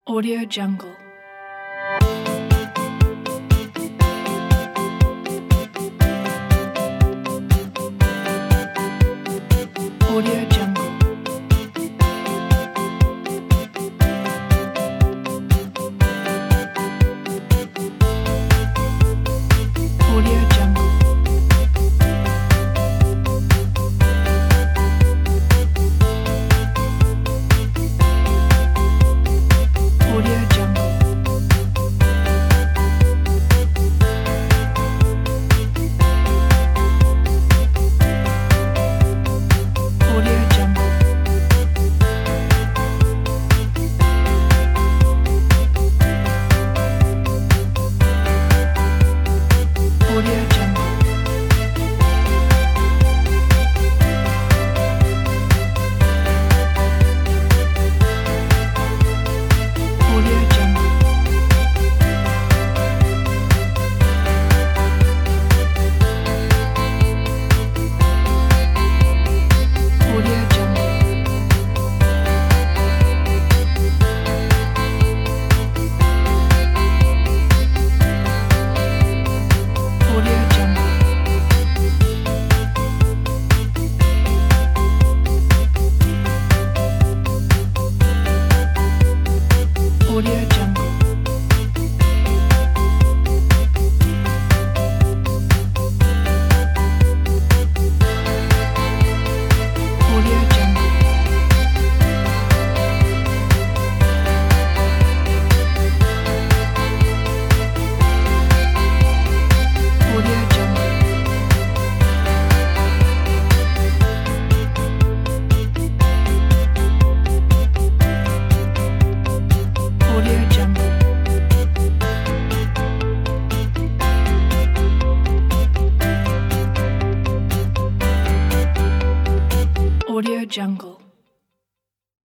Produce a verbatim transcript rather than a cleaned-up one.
Audio Jungle. Audio Jungle. Audio Jungle. Audio Jungle. Audio Jungle. Audio Jungle. Audio Jungle. Audio Jungle. Audio Jungle. Audio Jungle. Audio Jungle. Audio Jungle. Audio Jungle. Audio Jungle.